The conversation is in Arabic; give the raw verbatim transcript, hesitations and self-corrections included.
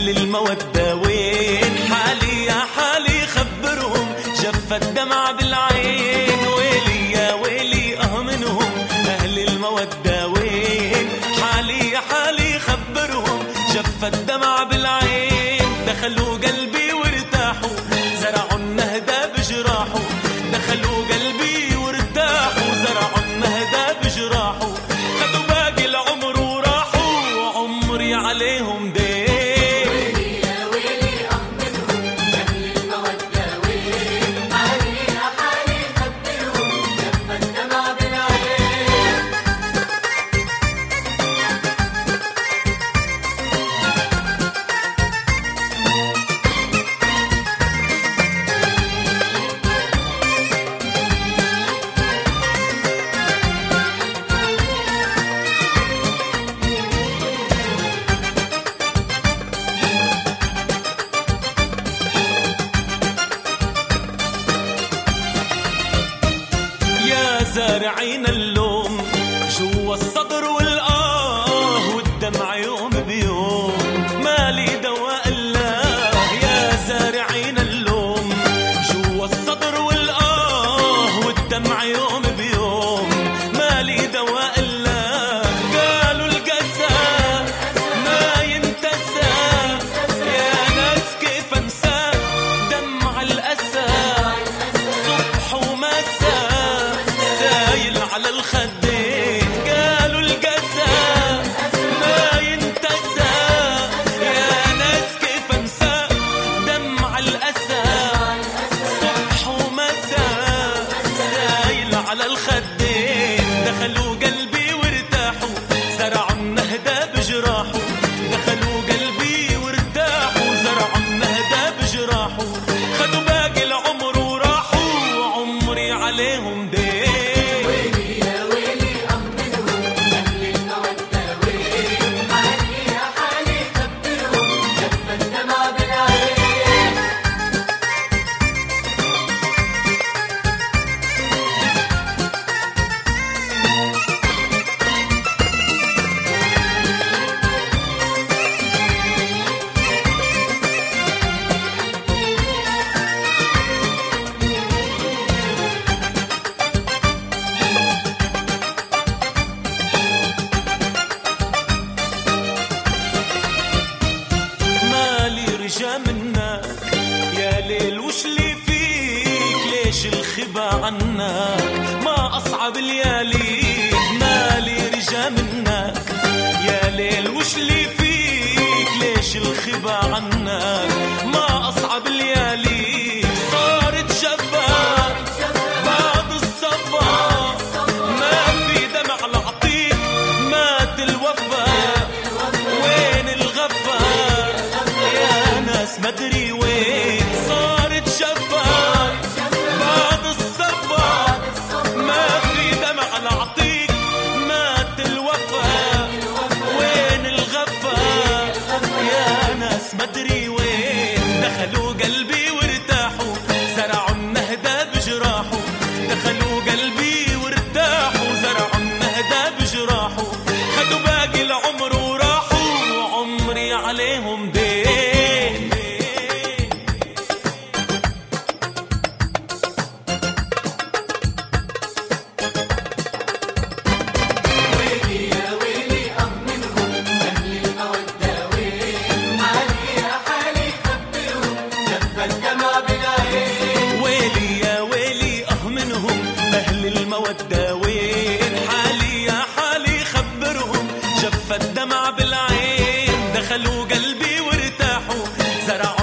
أهل المودة وين؟ حالي يا حالي خبرهم، جف الدمع بالعين. ويلي يا ويلي اه منهم أهل المودة وين؟ حالي يا حالي خبرهم، جف الدمع بالعين. دخلوا قلبي وارتاحوا، زرعوا النهدى بجراحه. دخلوا قلبي وارتاحوا، زرعوا النهدى بجراحه. خدوا باقي العمر وراحوا، عمري عليهم دين. زارعين اللوم جوا الصدر والآه، والدمع يوم بيوم مالي دواء الله. يا زارعين اللوم جوا الصدر والآه، والدمع يوم بيوم مالي دواء الله. قالوا القسى ما ينتسى، يا ناس كيف انسى دمع الأسى. صبح ومساء على الخدين، قالوا القسى ما ينتسى، يا ناس كيف انسى دمع الأسى. صبح ومساء سايل على الخدين. دخلوا قلبي وارتاحوا، زرعوا النهدى بجراحه. دخلوا قلبي وارتاحوا، زرعوا النهدى بجراحه. خدوا باقي العمر وراحوا، عمري عليهم دين. منك يا ليل وش لي فيك؟ ليش الخبا عنك ما أصعب اللياليك؟ مالي رجا منك يا ليل وش لي فيك؟ ليش الخبا عنك ما أصعب اللياليك؟ صارت شفا بعد الصفا، ما في دمع العطيك مات الوفا. وين الغفا مدري وين؟ صارت شفا بعد الصفا، ما في دمع العطيك مات الوفا. وين الغفا يا ناس مدري وين؟ دخلوا قلبي وارتاحوا، زرعوا النهدى بجراحه. دخلوا قلبي وارتاحوا، زرعوا النهدى بجراحه. خدوا باقي العمر وراحوا، عمري عليهم دين. ويلي يا ويلي اه منهم أهل المودة وين؟ حالي يا حالي خبرهم، جف الدمع بالعين. دخلوا قلبي وارتاحوا، زرعوا